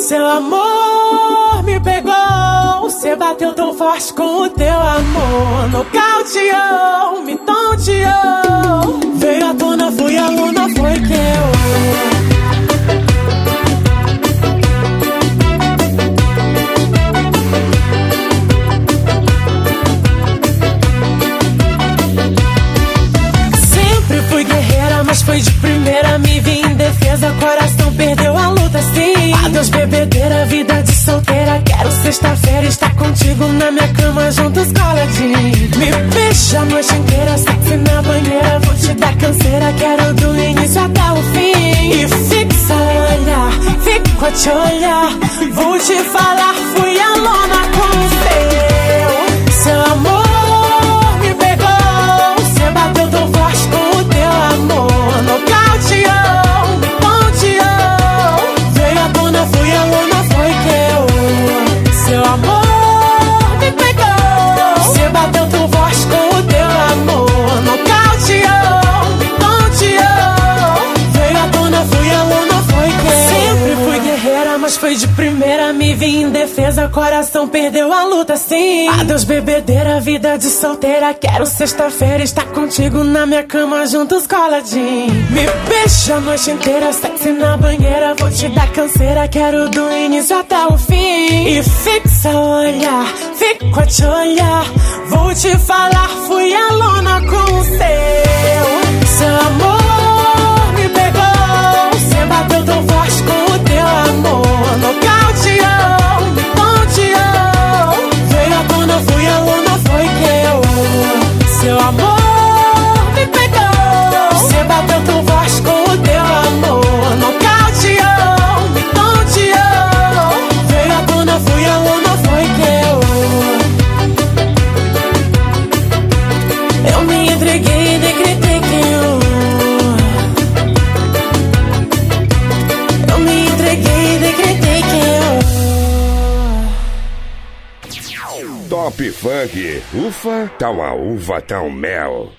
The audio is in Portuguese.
Seu amor me pegou, você bateu tão forte com o teu amor. Nocauteou, me tonteou. Veio à tona, fui aluna, foi que eu. Mas foi de primeira, me vi em defesa. Coração perdeu a luta, sim. Adeus bebedeira, vida de solteira. Quero sexta-feira estar contigo na minha cama, juntos coladinho. Me beija a noite inteira, sexy na banheira. Vou te dar canseira, quero do início até o fim. E fixa o olhar, fico a te olhar. Vou te falar, fui alona com o seu. Seu amor me pegou, você bateu tão forte com o teu amor. Nocauteou, me tonteou. Veio à tona, fui aluna, foi que eu. Seu amor me pegou, você bateu tão forte com o teu amor. Nocauteou, me tonteou. Veio à tona, fui aluna, foi que eu. Sempre fui guerreira, mas foi de primeira, me vi em defesa. Coração perdeu a luta, sim. Adeus bebedeira, vida de solteira. Quero sexta-feira estar contigo na minha cama, juntos coladinho. Me beija a noite inteira, sexy na banheira. Vou te dar canseira, quero do início até o fim. E fixa o olhar, fico a te olhar. Vou te falar, fui aluna com o seu. Seu amor me pegou, você bateu tão forte com o teu amor. Nocauteou, me tonteou. Veio à tona, fui aluna, foi que eu. Seu amor me pegou, você bateu tão forte com o teu amor. Nocauteou, me tonteou. Veio à tona, fui aluna, foi que eu me entreguei e decretei que eu me entreguei e decretei que Top Funk, ufa, tá uma uva, tá um mel.